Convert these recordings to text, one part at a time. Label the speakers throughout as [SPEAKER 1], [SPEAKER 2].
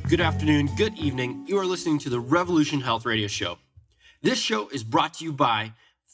[SPEAKER 1] Good afternoon, good evening. You are listening to the Revolution Health Radio Show. This show is brought to you by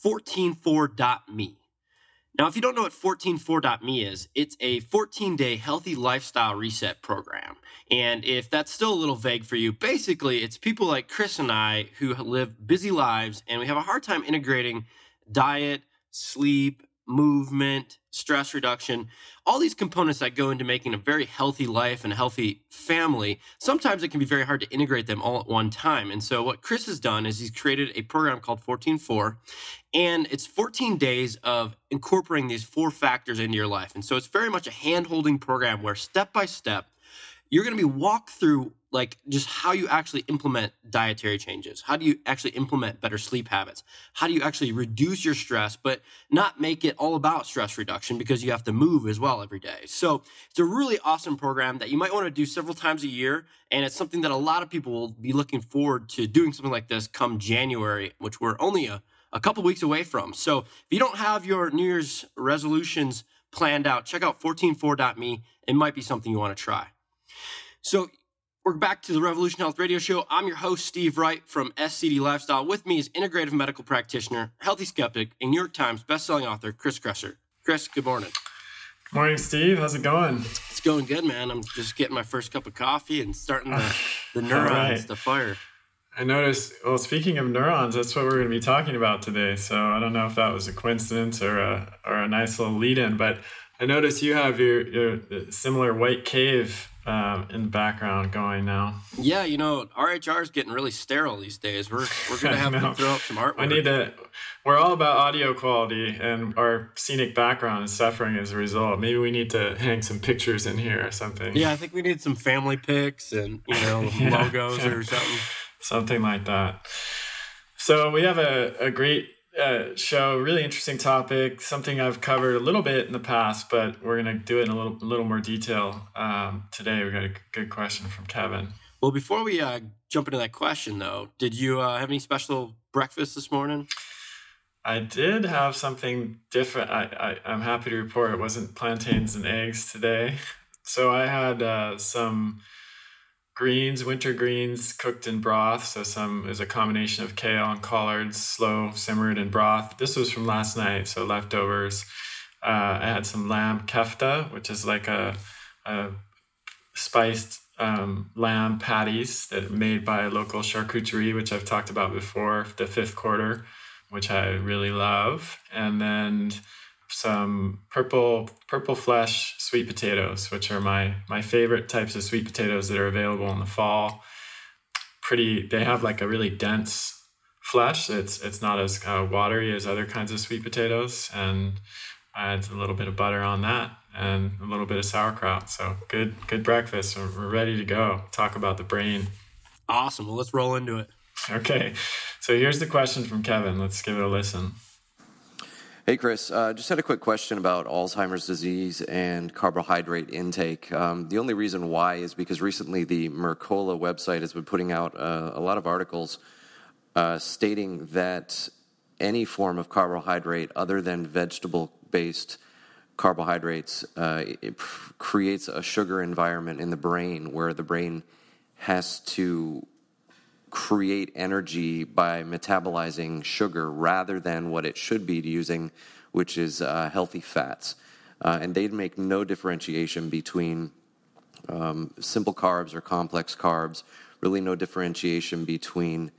[SPEAKER 1] 144.me. Now, if you don't know what 144.me is, it's a 14-day healthy lifestyle reset program. And if that's still a little vague for you, basically it's people like Chris and I who live busy lives and we have a hard time integrating diet, sleep, movement, stress reduction, all these components that go into making a very healthy life and a healthy family. Sometimes it can be very hard to integrate them all at one time. And so what Chris has done is he's created a program called 14-4, and it's 14 days of incorporating these 4 factors into your life. And so it's very much a hand-holding program where step by step, you're going to be walked through like just how you actually implement dietary changes. How do you actually implement better sleep habits? How do you actually reduce your stress, but not make it all about stress reduction because you have to move as well every day. So it's a really awesome program that you might want to do several times a year. And it's something that a lot of people will be looking forward to doing something like this come January, which we're only a couple weeks away from. So if you don't have your New Year's resolutions planned out, check out 144.me. It might be something you want to try. So we're back to the Revolution Health Radio Show. I'm your host, Steve Wright from SCD Lifestyle. With me is integrative medical practitioner, healthy skeptic, and New York Times bestselling author, Chris Kresser. Chris, good morning.
[SPEAKER 2] Good morning, Steve. How's it going?
[SPEAKER 1] It's going good, man. I'm just getting my first cup of coffee and starting the neurons to fire.
[SPEAKER 2] I noticed, well, speaking of neurons, that's what we're going to be talking about today. So I don't know if that was a coincidence or a nice little lead-in, but I noticed you have your similar white cave in the background going now.
[SPEAKER 1] Yeah, you know, RHR is getting really sterile these days. We're going to have to throw up some artwork.
[SPEAKER 2] We're all about audio quality, and our scenic background is suffering as a result. Maybe we need to hang some pictures in here or something.
[SPEAKER 1] Yeah, I think we need some family pics and, logos or something.
[SPEAKER 2] Something like that. So we have a great show, really interesting topic, something I've covered a little bit in the past, but we're going to do it in a little more detail today. We got a good question from Kevin.
[SPEAKER 1] Well, before we jump into that question, though, did you have any special breakfast this morning?
[SPEAKER 2] I did have something different. I'm happy to report it wasn't plantains and eggs today. So I had some winter greens cooked in broth. So is a combination of kale and collards, slow simmered in broth. This was from last night, so leftovers. I had some lamb kefta, which is like a spiced lamb patties that are made by a local charcuterie, which I've talked about before, the Fifth Quarter, which I really love. And then some purple flesh sweet potatoes, which are my favorite types of sweet potatoes that are available in the fall. They have like a really dense flesh. It's not as watery as other kinds of sweet potatoes, and I had a little bit of butter on that and a little bit of sauerkraut. So good breakfast. We're ready to go. Talk about the brain.
[SPEAKER 1] Awesome. Well, let's roll into it.
[SPEAKER 2] Okay. So here's the question from Kevin. Let's give it a listen.
[SPEAKER 3] Hey, Chris, just had a quick question about Alzheimer's disease and carbohydrate intake. The only reason why is because recently the Mercola website has been putting out a lot of articles stating that any form of carbohydrate other than vegetable-based carbohydrates creates a sugar environment in the brain where the brain has to create energy by metabolizing sugar rather than what it should be using, which is healthy fats. And they'd make no differentiation between simple carbs or complex carbs, really no differentiation between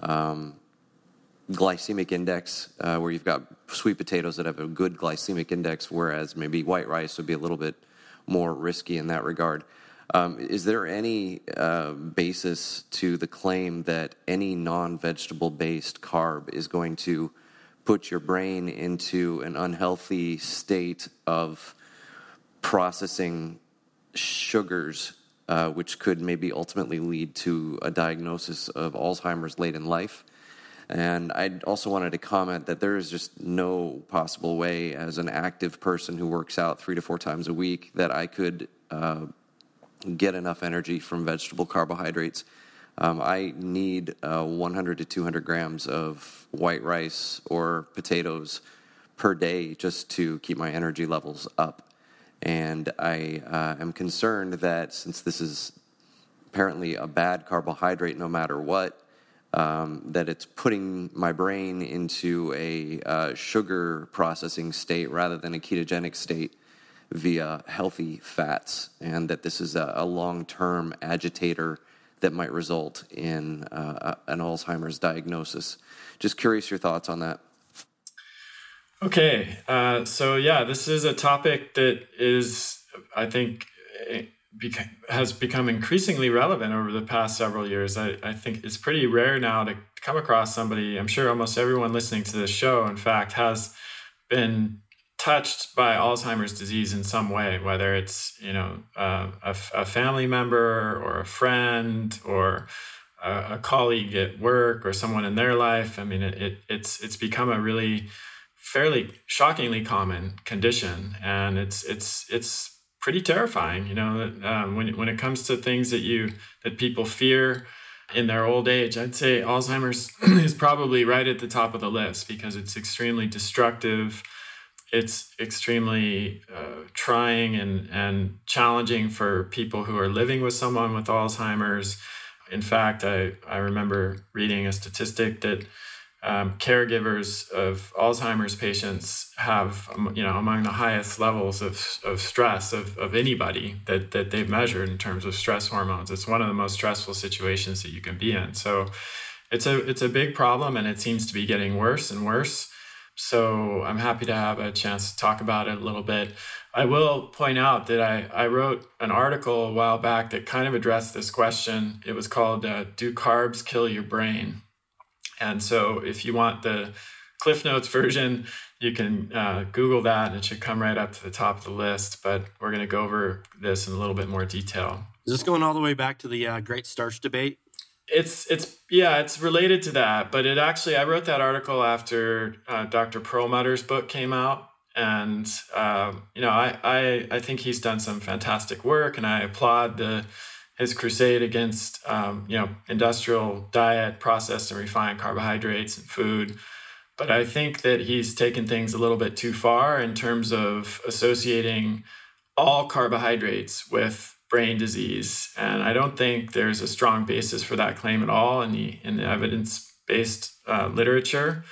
[SPEAKER 3] glycemic index, where you've got sweet potatoes that have a good glycemic index, whereas maybe white rice would be a little bit more risky in that regard. Is there any basis to the claim that any non-vegetable-based carb is going to put your brain into an unhealthy state of processing sugars, which could maybe ultimately lead to a diagnosis of Alzheimer's late in life? And I also wanted to comment that there is just no possible way as an active person who works out 3 to 4 times a week that I could get enough energy from vegetable carbohydrates. I need 100 to 200 grams of white rice or potatoes per day just to keep my energy levels up. And I am concerned that since this is apparently a bad carbohydrate no matter what, that it's putting my brain into a sugar processing state rather than a ketogenic state via healthy fats, and that this is a long-term agitator that might result in an Alzheimer's diagnosis. Just curious your thoughts on that.
[SPEAKER 2] Okay, so yeah, this is a topic that is, I think, has become increasingly relevant over the past several years. I think it's pretty rare now to come across somebody. I'm sure almost everyone listening to this show, in fact, has been touched by Alzheimer's disease in some way, whether it's a family member or a friend or a colleague at work or someone in their life. I mean, it's become a really fairly shockingly common condition, and it's pretty terrifying. When it comes to things that people fear in their old age, I'd say Alzheimer's is probably right at the top of the list because it's extremely destructive. It's extremely trying and challenging for people who are living with someone with Alzheimer's. In fact, I remember reading a statistic that caregivers of Alzheimer's patients have, among the highest levels of stress of anybody that they've measured in terms of stress hormones. It's one of the most stressful situations that you can be in. So it's a big problem, and it seems to be getting worse and worse. So I'm happy to have a chance to talk about it a little bit. I will point out that I wrote an article a while back that kind of addressed this question. It was called, Do Carbs Kill Your Brain? And so if you want the Cliff Notes version, you can Google that, and it should come right up to the top of the list. But we're going to go over this in a little bit more detail.
[SPEAKER 1] Is this going all the way back to the Great Starch Debate?
[SPEAKER 2] It's related to that, but I wrote that article after Dr. Perlmutter's book came out, and I think he's done some fantastic work, and I applaud his crusade against industrial diet, processed and refined carbohydrates and food. But I think that he's taken things a little bit too far in terms of associating all carbohydrates with brain disease, and I don't think there's a strong basis for that claim at all in the evidence-based literature.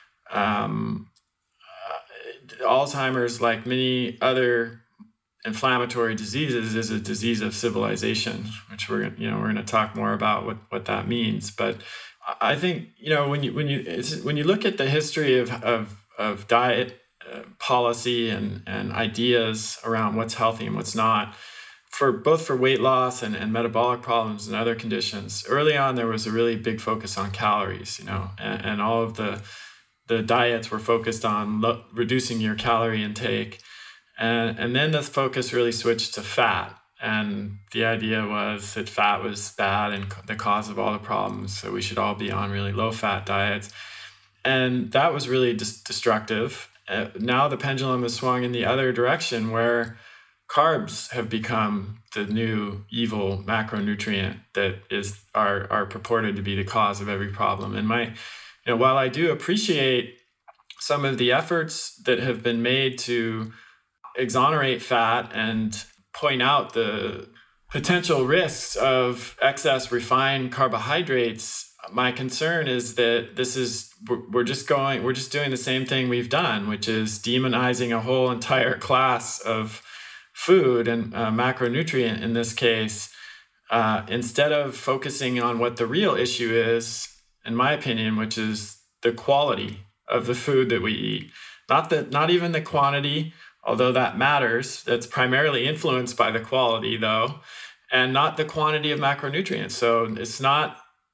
[SPEAKER 2] Alzheimer's, like many other inflammatory diseases, is a disease of civilization, which we're going to talk more about what that means. But I think when you look at the history of diet policy and ideas around what's healthy and what's not, both for weight loss and metabolic problems and other conditions. Early on, there was a really big focus on calories, and all of the diets were focused on reducing your calorie intake. And then the focus really switched to fat. And the idea was that fat was bad and the cause of all the problems, so we should all be on really low-fat diets. And that was really destructive. Now the pendulum has swung in the other direction, where carbs have become the new evil macronutrient that are purported to be the cause of every problem. And while I do appreciate some of the efforts that have been made to exonerate fat and point out the potential risks of excess refined carbohydrates, my concern is that we're just doing the same thing we've done, which is demonizing a whole entire class of food and macronutrient in this case, instead of focusing on what the real issue is, in my opinion, which is the quality of the food that we eat. Not even the quantity, although that matters. That's primarily influenced by the quality, though, and not the quantity of macronutrients. So it's not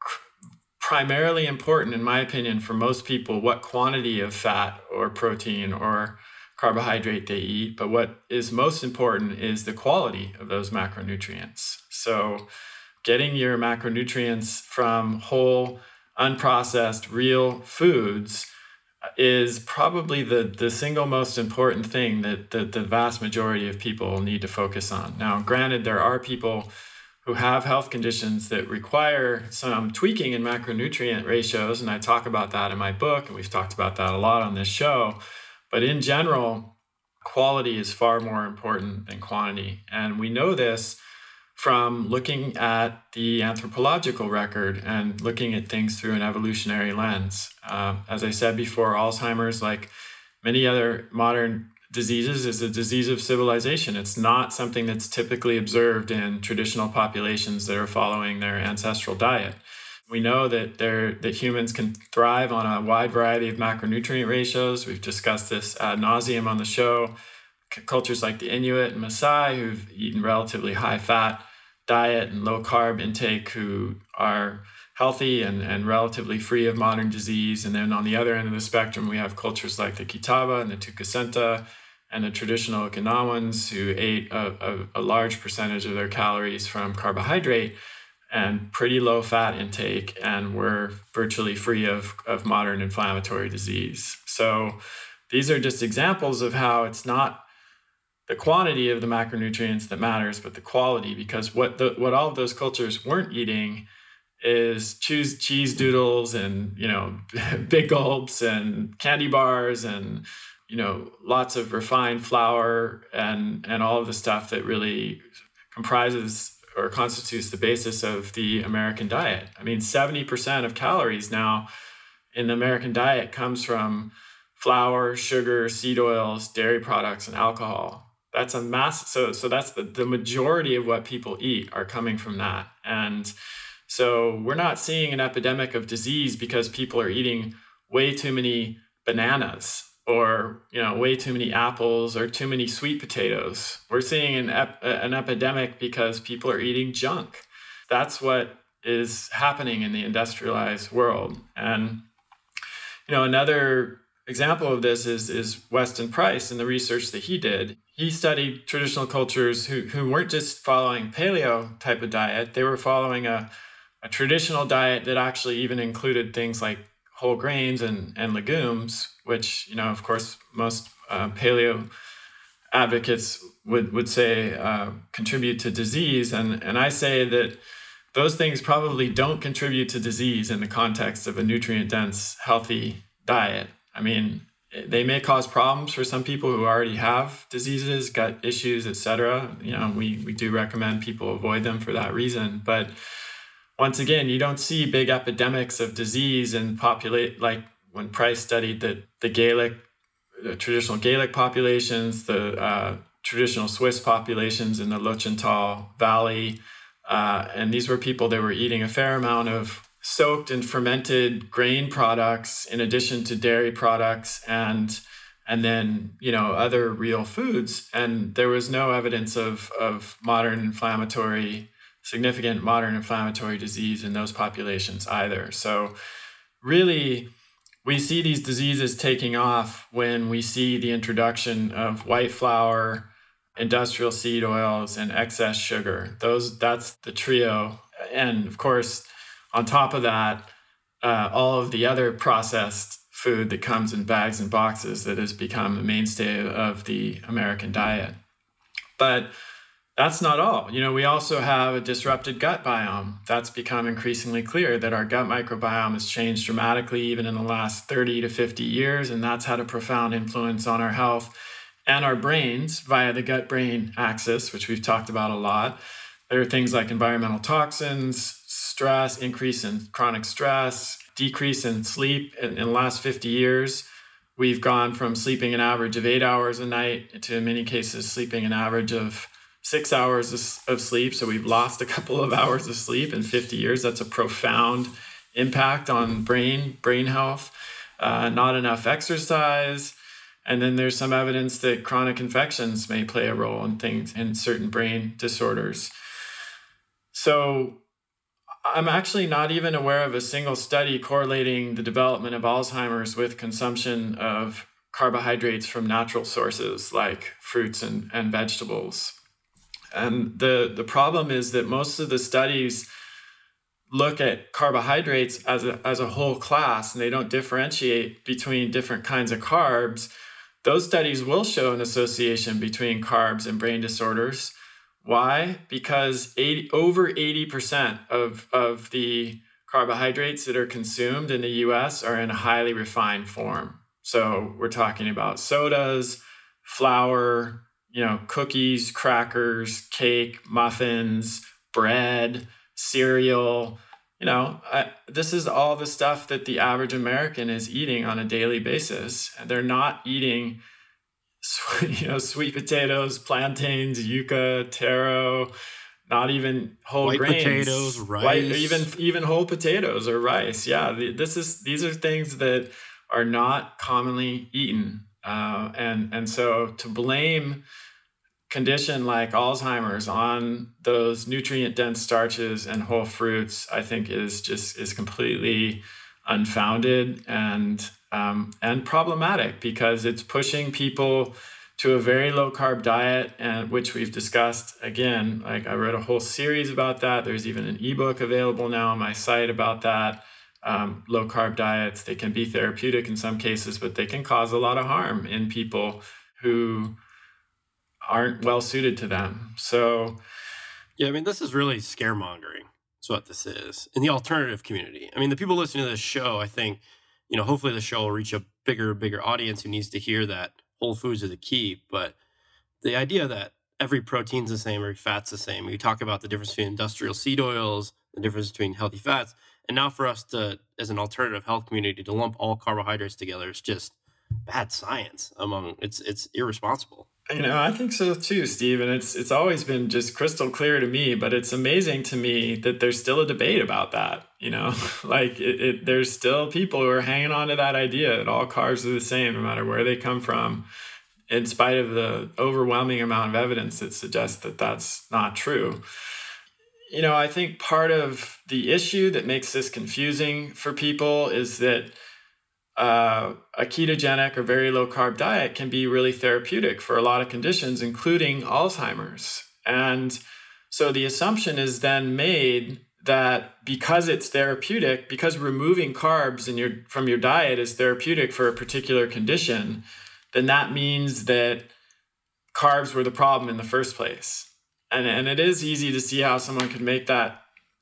[SPEAKER 2] primarily important, in my opinion, for most people what quantity of fat or protein or carbohydrate they eat, but what is most important is the quality of those macronutrients. So getting your macronutrients from whole, unprocessed, real foods is probably the single most important thing that the vast majority of people need to focus on. Now, granted, there are people who have health conditions that require some tweaking in macronutrient ratios, and I talk about that in my book, and we've talked about that a lot on this show. But in general, quality is far more important than quantity. And we know this from looking at the anthropological record and looking at things through an evolutionary lens. As I said before, Alzheimer's, like many other modern diseases, is a disease of civilization. It's not something that's typically observed in traditional populations that are following their ancestral diet. We know that humans can thrive on a wide variety of macronutrient ratios. We've discussed this ad nauseum on the show. Cultures like the Inuit and Maasai, who've eaten relatively high-fat diet and low-carb intake, who are healthy and relatively free of modern disease. And then on the other end of the spectrum, we have cultures like the Kitava and the Tukasenta and the traditional Okinawans, who ate a large percentage of their calories from carbohydrate and pretty low fat intake, and were virtually free of modern inflammatory disease. So these are just examples of how it's not the quantity of the macronutrients that matters, but the quality, because what all of those cultures weren't eating is cheese doodles and, big gulps and candy bars and, lots of refined flour and all of the stuff that really comprises or constitutes the basis of the American diet. I mean, 70% of calories now in the American diet comes from flour, sugar, seed oils, dairy products, and alcohol. That's a mass. So that's the majority of what people eat are coming from that. And so we're not seeing an epidemic of disease because people are eating way too many bananas or way too many apples or too many sweet potatoes. We're seeing an epidemic because people are eating junk. That's what is happening in the industrialized world. And another example of this is Weston Price and the research that he did. He studied traditional cultures who weren't just following paleo type of diet. They were following a traditional diet that actually even included things like whole grains and legumes, which, of course, most paleo advocates would say contribute to disease. And I say that those things probably don't contribute to disease in the context of a nutrient-dense, healthy diet. I mean, they may cause problems for some people who already have diseases, gut issues, etc. We do recommend people avoid them for that reason. But once again, you don't see big epidemics of disease and like when Price studied the traditional Gaelic populations, the traditional Swiss populations in the Lochental Valley. And these were people that were eating a fair amount of soaked and fermented grain products in addition to dairy products and then other real foods, and there was no evidence of significant modern inflammatory disease in those populations either. So really, we see these diseases taking off when we see the introduction of white flour, industrial seed oils, and excess sugar. That's the trio. And of course, on top of that, all of the other processed food that comes in bags and boxes that has become the mainstay of the American diet. But that's not all. We also have a disrupted gut biome. That's become increasingly clear that our gut microbiome has changed dramatically even in the last 30 to 50 years, and that's had a profound influence on our health and our brains via the gut-brain axis, which we've talked about a lot. There are things like environmental toxins, stress, increase in chronic stress, decrease in sleep. In the last 50 years, we've gone from sleeping an average of 8 hours a night to, in many cases, sleeping an average of 6 hours of sleep. So we've lost a couple of hours of sleep in 50 years. That's a profound impact on brain health. Not enough exercise. And then there's some evidence that chronic infections may play a role in certain brain disorders. So I'm actually not even aware of a single study correlating the development of Alzheimer's with consumption of carbohydrates from natural sources like fruits and vegetables. And the problem is that most of the studies look at carbohydrates as a whole class, and they don't differentiate between different kinds of carbs. Those studies will show an association between carbs and brain disorders. Why? Because over 80% of the carbohydrates that are consumed in the US are in a highly refined form. So we're talking about sodas, flour, cookies, crackers, cake, muffins, bread, cereal. This is all the stuff that the average American is eating on a daily basis. And they're not eating, sweet potatoes, plantains, yucca, taro, not even whole
[SPEAKER 1] white
[SPEAKER 2] grains,
[SPEAKER 1] potatoes, rice,
[SPEAKER 2] even whole potatoes or rice. Yeah, these are things that are not commonly eaten, and so to blame condition like Alzheimer's on those nutrient-dense starches and whole fruits, I think is completely unfounded and problematic, because it's pushing people to a very low-carb diet, and which we've discussed. Again, like, I wrote a whole series about that. There's even an ebook available now on my site about that. Low-carb diets, they can be therapeutic in some cases, but they can cause a lot of harm in people who aren't well suited to them. So,
[SPEAKER 1] yeah, this is really scaremongering. That's what this is in the alternative community. The people listening to this show, I think, hopefully the show will reach a bigger audience who needs to hear that whole foods are the key. But the idea that every protein's the same, every fat's the same. We talk about the difference between industrial seed oils, the difference between healthy fats, and now for us to, as an alternative health community, to lump all carbohydrates together is just bad science. It's irresponsible.
[SPEAKER 2] I think so too, Steve. And it's always been just crystal clear to me, but it's amazing to me that there's still a debate about that. There's still people who are hanging on to that idea that all carbs are the same, no matter where they come from, in spite of the overwhelming amount of evidence that suggests that that's not true. I think part of the issue that makes this confusing for people is that a ketogenic or very low carb diet can be really therapeutic for a lot of conditions, including Alzheimer's. And so the assumption is then made that because it's therapeutic, because removing carbs from your diet is therapeutic for a particular condition, then that means that carbs were the problem in the first place. And it is easy to see how someone could make that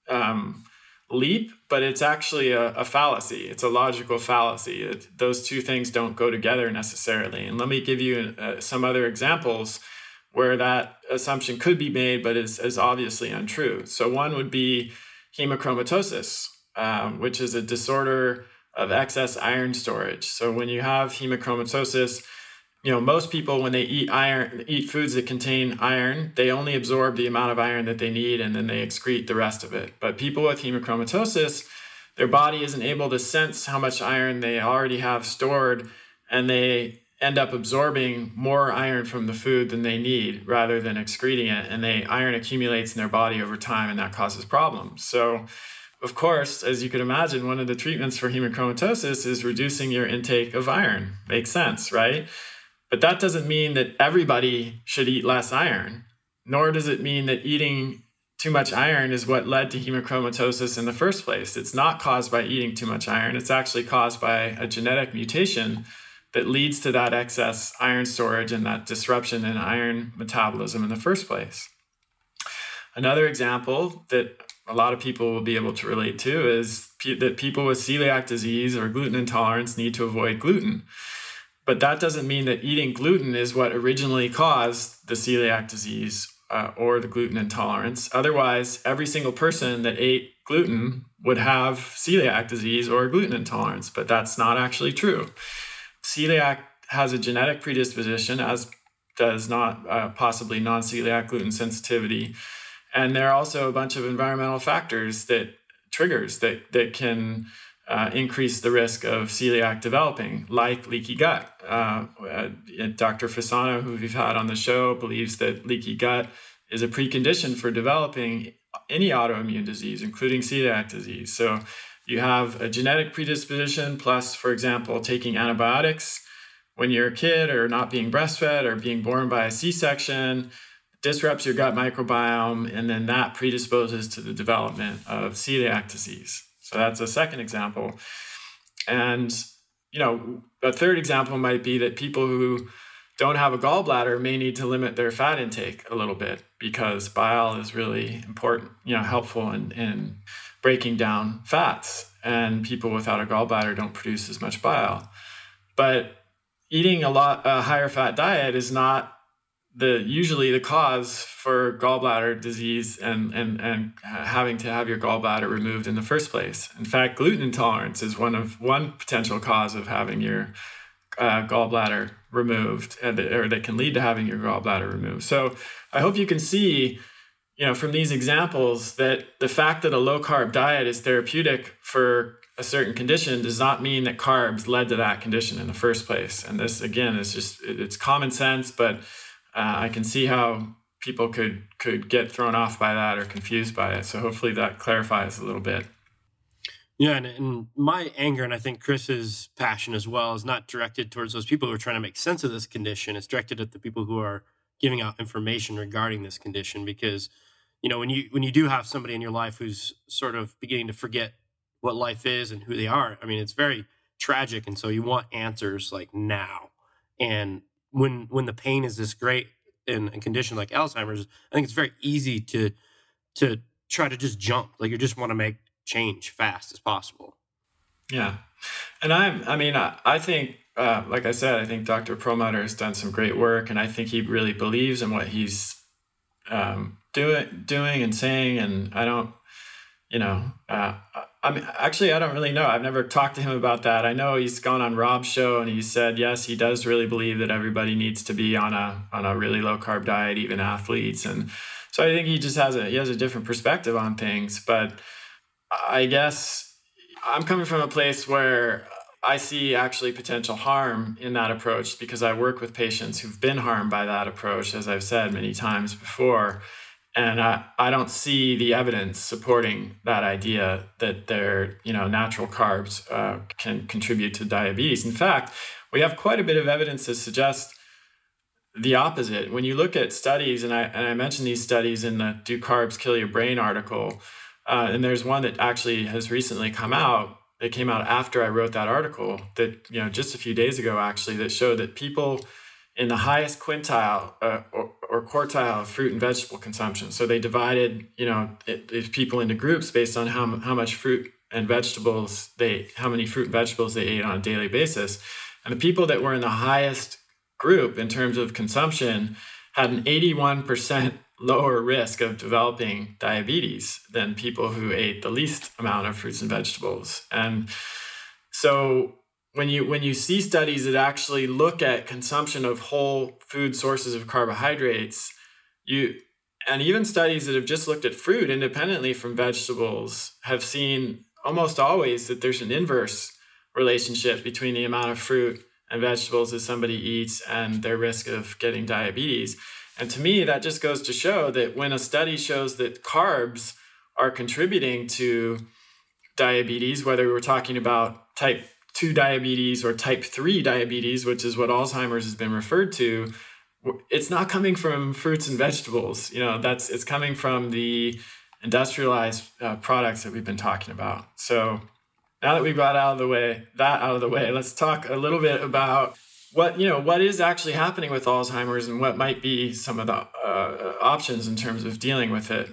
[SPEAKER 2] leap, but it's actually a fallacy. It's a logical fallacy. Those two things don't go together necessarily. And let me give you some other examples where that assumption could be made, but is obviously untrue. So one would be hemochromatosis, which is a disorder of excess iron storage. So when you have hemochromatosis, most people, when they eat foods that contain iron, they only absorb the amount of iron that they need, and then they excrete the rest of it. But people with hemochromatosis, their body isn't able to sense how much iron they already have stored, and they end up absorbing more iron from the food than they need rather than excreting it. And iron accumulates in their body over time, and that causes problems. So, of course, as you could imagine, one of the treatments for hemochromatosis is reducing your intake of iron. Makes sense, right? But that doesn't mean that everybody should eat less iron, nor does it mean that eating too much iron is what led to hemochromatosis in the first place. It's not caused by eating too much iron. It's actually caused by a genetic mutation that leads to that excess iron storage and that disruption in iron metabolism in the first place. Another example that a lot of people will be able to relate to is that people with celiac disease or gluten intolerance need to avoid gluten. But that doesn't mean that eating gluten is what originally caused the celiac disease or the gluten intolerance. Otherwise, every single person that ate gluten would have celiac disease or gluten intolerance, but that's not actually true. Celiac has a genetic predisposition, as does not possibly non-celiac gluten sensitivity. And there are also a bunch of environmental factors that can increase the risk of celiac developing, like leaky gut. Dr. Fasano, who we've had on the show, believes that leaky gut is a precondition for developing any autoimmune disease, including celiac disease. So you have a genetic predisposition, plus, for example, taking antibiotics when you're a kid, or not being breastfed, or being born by a C-section, disrupts your gut microbiome, and then that predisposes to the development of celiac disease. So that's a second example. And, a third example might be that people who don't have a gallbladder may need to limit their fat intake a little bit, because bile is really important, helpful in breaking down fats. And people without a gallbladder don't produce as much bile. But eating a higher fat diet is not usually the cause for gallbladder disease and having to have your gallbladder removed in the first place. In fact, gluten intolerance is one potential cause of having your gallbladder removed, or that can lead to having your gallbladder removed. So I hope you can see, from these examples, that the fact that a low carb diet is therapeutic for a certain condition does not mean that carbs led to that condition in the first place. And this, again, is it's common sense, but I can see how people could get thrown off by that or confused by it. So hopefully that clarifies a little bit.
[SPEAKER 1] Yeah, and my anger, and I think Chris's passion as well, is not directed towards those people who are trying to make sense of this condition. It's directed at the people who are giving out information regarding this condition. Because, when you do have somebody in your life who's sort of beginning to forget what life is and who they are, I mean, it's very tragic. And so you want answers like now. And when the pain is this great in a condition like Alzheimer's, I think it's very easy to try to just jump. Like, you just want to make change fast as possible.
[SPEAKER 2] Yeah. And I think, like I said, I think Dr. Perlmutter has done some great work, and I think he really believes in what he's doing and saying. And I don't, I don't really know. I've never talked to him about that. I know he's gone on Rob's show and he said, yes, he does really believe that everybody needs to be on a really low carb diet, even athletes. And so I think he just has a different perspective on things. But I guess I'm coming from a place where I see actually potential harm in that approach, because I work with patients who've been harmed by that approach, as I've said many times before. And I don't see the evidence supporting that idea that their natural carbs can contribute to diabetes. In fact, we have quite a bit of evidence to suggest the opposite. When you look at studies, and I mentioned these studies in the Do Carbs Kill Your Brain article, and there's one that actually has recently come out. It came out after I wrote that article, that just a few days ago actually, that showed that people in the highest quintile or quartile of fruit and vegetable consumption. So they divided, people into groups based on how much fruit and vegetables how many fruit and vegetables they ate on a daily basis. And the people that were in the highest group in terms of consumption had an 81% lower risk of developing diabetes than people who ate the least amount of fruits and vegetables. And so when you see studies that actually look at consumption of whole food sources of carbohydrates, and even studies that have just looked at fruit independently from vegetables, have seen almost always that there's an inverse relationship between the amount of fruit and vegetables that somebody eats and their risk of getting diabetes. And to me, that just goes to show that when a study shows that carbs are contributing to diabetes, whether we're talking about type 2 diabetes or type 3 diabetes, which is what Alzheimer's has been referred to, it's not coming from fruits and vegetables. It's coming from the industrialized products that we've been talking about. So now that we've got that out of the way, let's talk a little bit about what is actually happening with Alzheimer's and what might be some of the options in terms of dealing with it.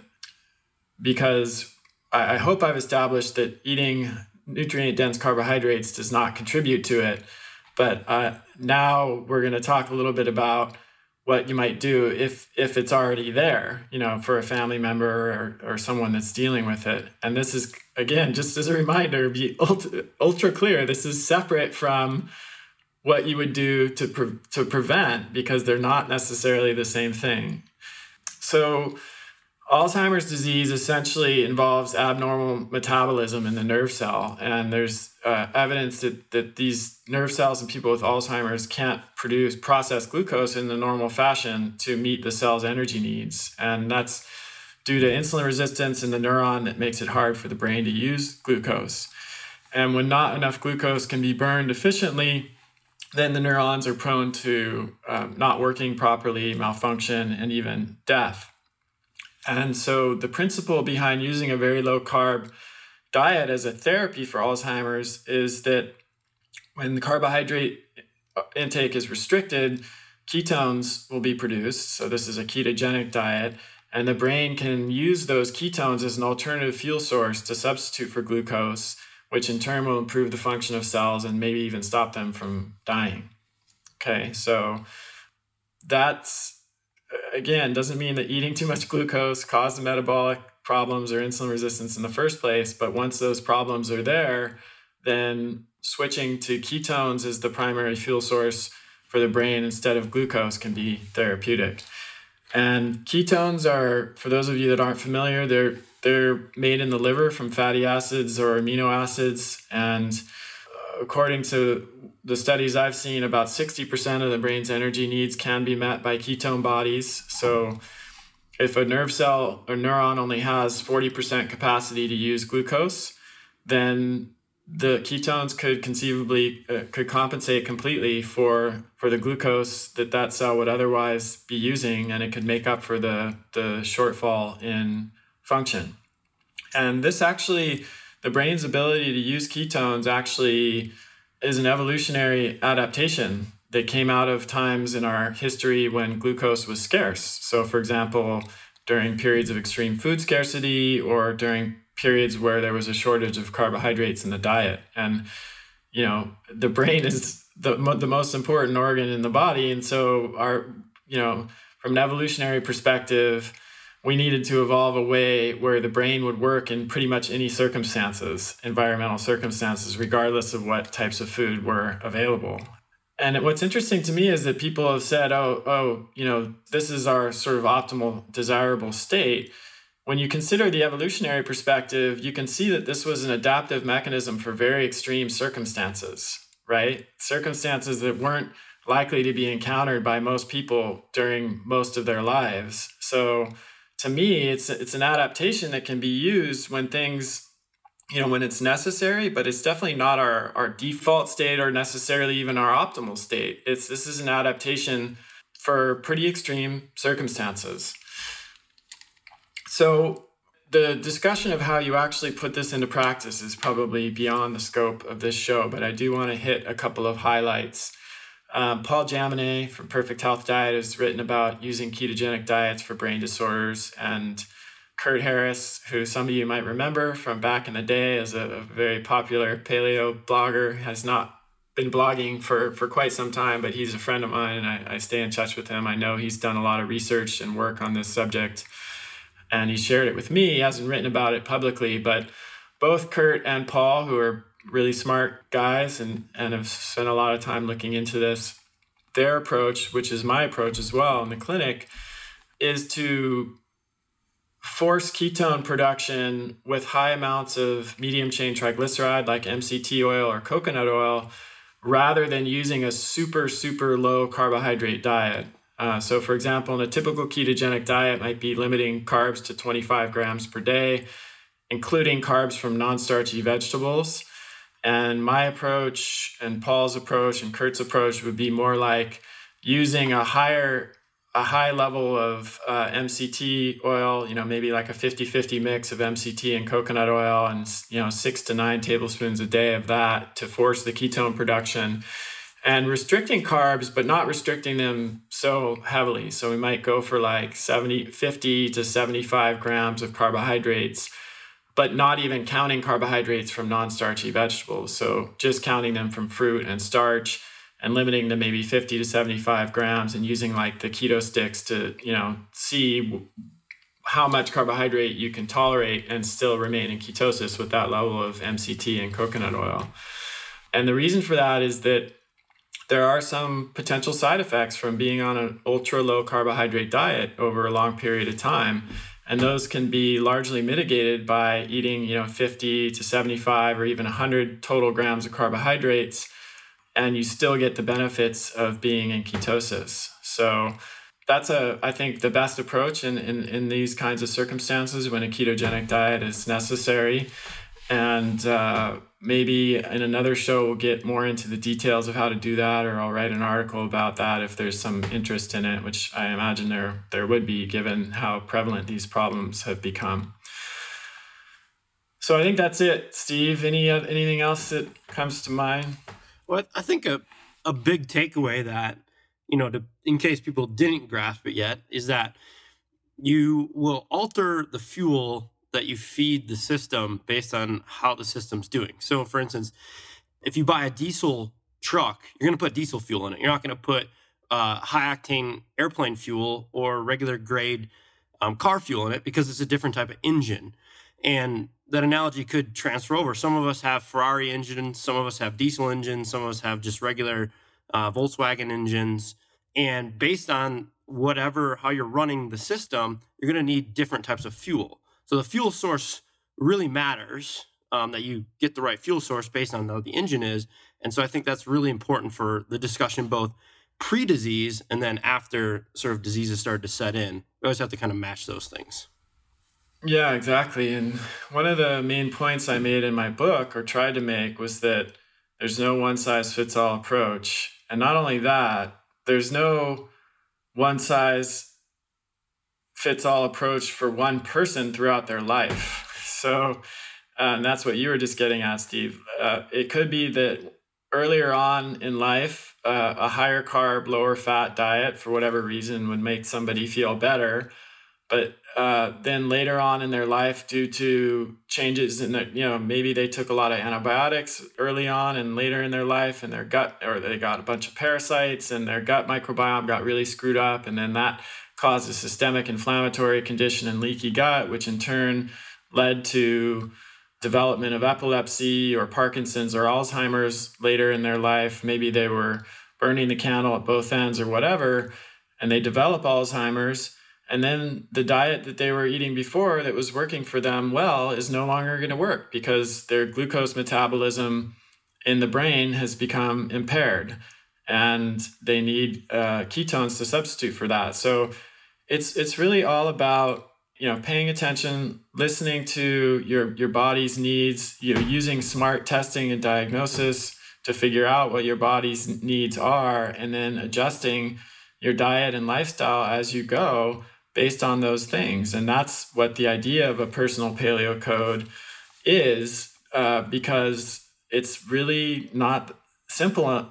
[SPEAKER 2] Because I hope I've established that eating nutrient-dense carbohydrates does not contribute to it. But now we're going to talk a little bit about what you might do if it's already there, for a family member or someone that's dealing with it. And this is, again, just as a reminder, be ultra clear. This is separate from what you would do to prevent, because they're not necessarily the same thing. So Alzheimer's disease essentially involves abnormal metabolism in the nerve cell. And there's evidence that these nerve cells in people with Alzheimer's can't process glucose in the normal fashion to meet the cell's energy needs. And that's due to insulin resistance in the neuron that makes it hard for the brain to use glucose. And when not enough glucose can be burned efficiently, then the neurons are prone to not working properly, malfunction, and even death. And so the principle behind using a very low carb diet as a therapy for Alzheimer's is that when the carbohydrate intake is restricted, ketones will be produced. So this is a ketogenic diet, and the brain can use those ketones as an alternative fuel source to substitute for glucose, which in turn will improve the function of cells and maybe even stop them from dying. Okay, so that's again, doesn't mean that eating too much glucose caused metabolic problems or insulin resistance in the first place. But once those problems are there, then switching to ketones as the primary fuel source for the brain instead of glucose can be therapeutic. And ketones are, for those of you that aren't familiar, they're made in the liver from fatty acids or amino acids. And according to the studies I've seen, about 60% of the brain's energy needs can be met by ketone bodies. So if a nerve cell or neuron only has 40% capacity to use glucose, then the ketones could conceivably could compensate completely for the glucose that cell would otherwise be using, and it could make up for the shortfall in function. And this actually, the brain's ability to use ketones actually is an evolutionary adaptation that came out of times in our history when glucose was scarce. So for example, during periods of extreme food scarcity or during periods where there was a shortage of carbohydrates in the diet. And, you know, the brain is the most important organ in the body. And so from an evolutionary perspective, we needed to evolve a way where the brain would work in pretty much any circumstances, environmental circumstances, regardless of what types of food were available. And what's interesting to me is that people have said, this is our sort of optimal, desirable state. When you consider the evolutionary perspective, you can see that this was an adaptive mechanism for very extreme circumstances, right? Circumstances that weren't likely to be encountered by most people during most of their lives. So to me, it's an adaptation that can be used when things, when it's necessary, but it's definitely not our default state or necessarily even our optimal state. This is an adaptation for pretty extreme circumstances. So the discussion of how you actually put this into practice is probably beyond the scope of this show, but I do want to hit a couple of highlights. Paul Jaminet from Perfect Health Diet has written about using ketogenic diets for brain disorders, and Kurt Harris, who some of you might remember from back in the day as a very popular paleo blogger, has not been blogging for quite some time, but he's a friend of mine and I stay in touch with him. I know he's done a lot of research and work on this subject, and he shared it with me. He hasn't written about it publicly, but both Kurt and Paul, who are really smart guys and have spent a lot of time looking into this, their approach, which is my approach as well in the clinic, is to force ketone production with high amounts of medium chain triglyceride like MCT oil or coconut oil, rather than using a super, super low carbohydrate diet. So for example, in a typical ketogenic diet might be limiting carbs to 25 grams per day, including carbs from non-starchy vegetables. And my approach and Paul's approach and Kurt's approach would be more like using a high level of MCT oil, maybe like a 50-50 mix of MCT and coconut oil, and 6 to 9 tablespoons a day of that to force the ketone production, and restricting carbs, but not restricting them so heavily. So we might go for like 50 to 75 grams of carbohydrates, but not even counting carbohydrates from non-starchy vegetables. So just counting them from fruit and starch and limiting to maybe 50 to 75 grams and using like the keto sticks to, see how much carbohydrate you can tolerate and still remain in ketosis with that level of MCT and coconut oil. And the reason for that is that there are some potential side effects from being on an ultra low carbohydrate diet over a long period of time. And those can be largely mitigated by eating, 50 to 75 or even 100 total grams of carbohydrates, and you still get the benefits of being in ketosis. So that's I think the best approach in these kinds of circumstances when a ketogenic diet is necessary. And maybe in another show, we'll get more into the details of how to do that, or I'll write an article about that if there's some interest in it, which I imagine there would be given how prevalent these problems have become. So I think that's it. Steve, anything else that comes to mind?
[SPEAKER 1] Well, I think a big takeaway that, in case people didn't grasp it yet, is that you will alter the fuel that you feed the system based on how the system's doing. So for instance, if you buy a diesel truck, you're going to put diesel fuel in it. You're not going to put high octane airplane fuel or regular grade car fuel in it because it's a different type of engine. And that analogy could transfer over. Some of us have Ferrari engines, some of us have diesel engines, some of us have just regular Volkswagen engines. And based on how you're running the system, you're going to need different types of fuel. So the fuel source really matters, that you get the right fuel source based on how the engine is. And so I think that's really important for the discussion, both pre-disease and then after sort of diseases started to set in. We always have to kind of match those things.
[SPEAKER 2] Yeah, exactly. And one of the main points I made in my book, or tried to make, was that there's no one-size-fits-all approach. And not only that, there's no one-size-fits-all approach for one person throughout their life. So, and that's what you were just getting at, Steve. It could be that earlier on in life, a higher carb, lower fat diet, for whatever reason, would make somebody feel better. But then later on in their life, due to changes in maybe they took a lot of antibiotics early on and later in their life, and their gut, or they got a bunch of parasites and their gut microbiome got really screwed up. And then that caused a systemic inflammatory condition and leaky gut, which in turn led to development of epilepsy or Parkinson's or Alzheimer's later in their life. Maybe they were burning the candle at both ends or whatever, and they develop Alzheimer's. And then the diet that they were eating before that was working for them well is no longer going to work because their glucose metabolism in the brain has become impaired, and they need ketones to substitute for that. So it's really all about paying attention, listening to your body's needs, using smart testing and diagnosis to figure out what your body's needs are, and then adjusting your diet and lifestyle as you go based on those things. And that's what the idea of a personal paleo code is, because it's really not simple.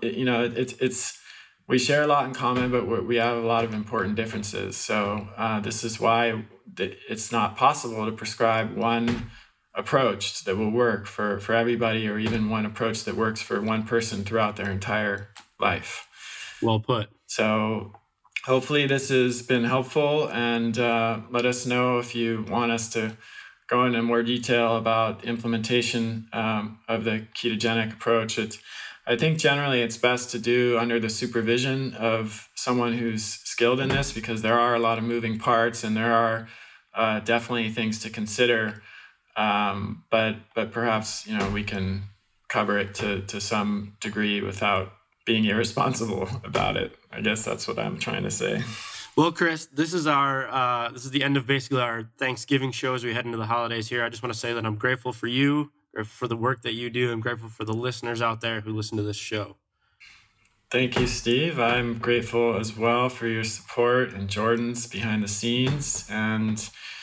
[SPEAKER 2] We share a lot in common, but we have a lot of important differences. So this is why it's not possible to prescribe one approach that will work for everybody, or even one approach that works for one person throughout their entire life.
[SPEAKER 1] Well put.
[SPEAKER 2] So hopefully this has been helpful, and let us know if you want us to go into more detail about implementation of the ketogenic approach. I think generally it's best to do under the supervision of someone who's skilled in this, because there are a lot of moving parts and there are definitely things to consider. But perhaps, we can cover it to some degree without being irresponsible about it. I guess that's what I'm trying to say.
[SPEAKER 1] Well, Chris, this is the end of basically our Thanksgiving show as we head into the holidays here. I just want to say that I'm grateful for you, for the work that you do. I'm grateful for the listeners out there who listen to this show.
[SPEAKER 2] Thank you, Steve. I'm grateful as well for your support and Jordan's behind the scenes. And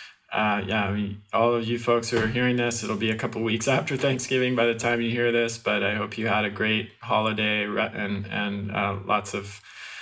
[SPEAKER 2] all of you folks who are hearing this, it'll be a couple weeks after Thanksgiving by the time you hear this, but I hope you had a great holiday and lots of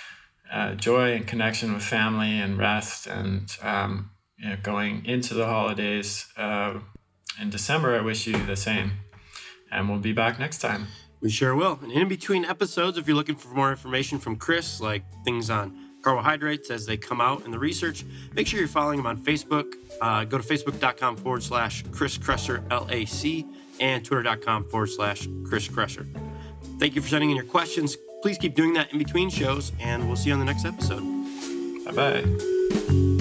[SPEAKER 2] joy and connection with family and rest, and going into the holidays in December. I wish you the same, and we'll be back next time.
[SPEAKER 1] We sure will. And in between episodes, if you're looking for more information from Chris, like things on carbohydrates as they come out in the research, make sure you're following him on Facebook. Go to facebook.com/Chris Kresser LAC and twitter.com/Chris Kresser. Thank you for sending in your questions. Please keep doing that in between shows, and we'll see you on the next episode.
[SPEAKER 2] Bye-bye.